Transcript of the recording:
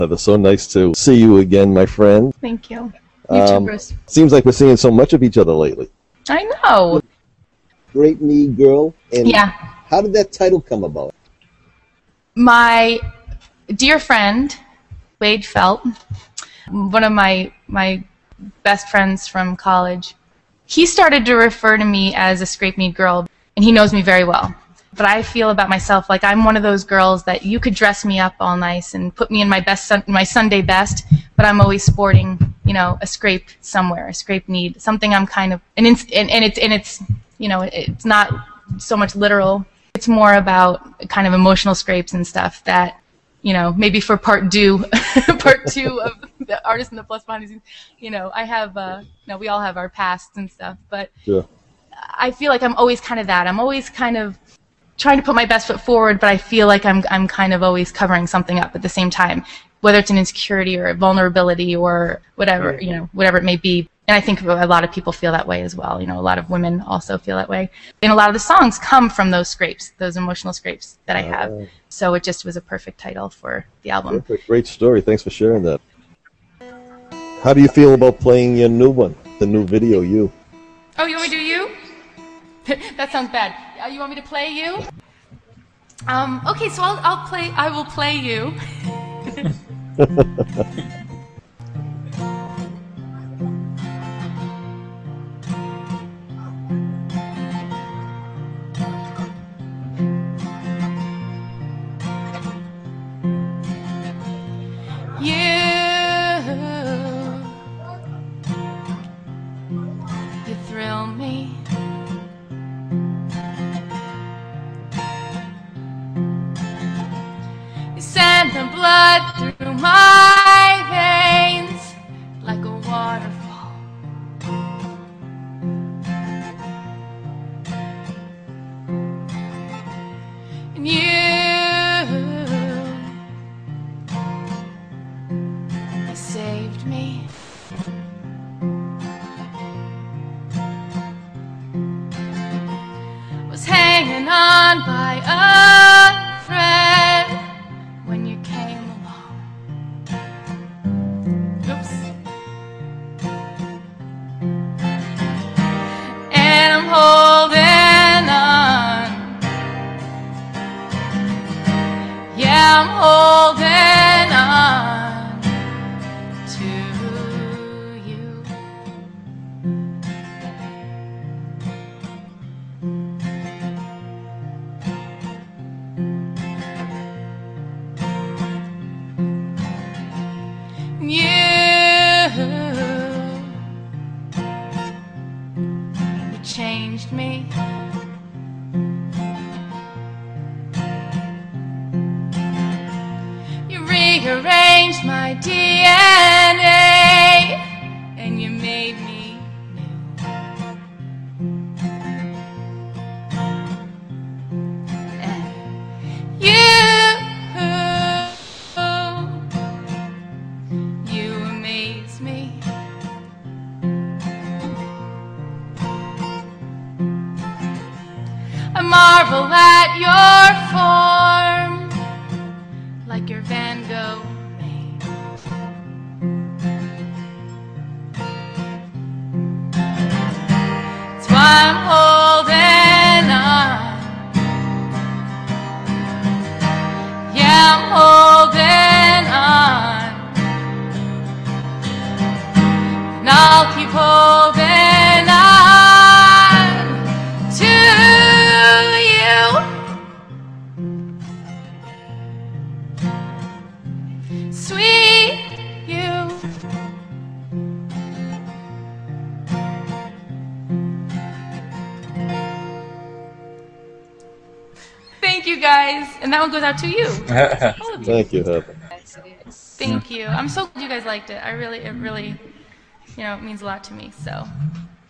It's so nice to see you again, my friend. Thank you. You too, Bruce. Seems like we're seeing so much of each other lately. I know. Great Knee Girl. And Yeah. how did that title come about? My dear friend, Wade Felt, one of my best friends from college, he started to refer to me as a scrape-kneed girl, and he knows me very well. But I feel about myself like I'm one of those girls that you could dress me up all nice and put me in my my Sunday best, but I'm always sporting, you know, a scrape somewhere, a scrape-kneed, something I'm kind of, and it's, you know, it's not so much literal. It's more about kind of emotional scrapes and stuff that, you know, maybe for part two of the Artist in the Plus behind the scenes, you know, I have, you know, we all have our pasts and stuff, but Sure. I feel like I'm always kind of that. I'm always kind of trying to put my best foot forward, but I feel like I'm kind of always covering something up at the same time, whether it's an insecurity or a vulnerability or whatever, you know, whatever it may be. And I think a lot of people feel that way as well. You know, a lot of women also feel that way. And a lot of the songs come from those scrapes, those emotional scrapes that I have. So it just was a perfect title for the album. Perfect. Great story. Thanks for sharing that. How do you feel about playing your new one, the new video, You? Oh, you want me to do You? That sounds bad. You want me to play You? Okay, so I will play You. You thrill me. You send the blood through my veins like a waterfall. And you saved me. Was hanging on by a thread when you came along. Oops. And I'm holding on. Yeah, I'm holding on to you. You changed me. You rearranged my DNA and you made me new. And you amaze me. I marvel at your form, like your Van Gogh made. That's why I'm holding on. Yeah, I'm holding on. And I'll keep holding on to you, sweet you. Thank you guys, and that one goes out to you. All of you. Thank you, Heather. Thank you. I'm so glad you guys liked it. It really, you know, it means a lot to me. So.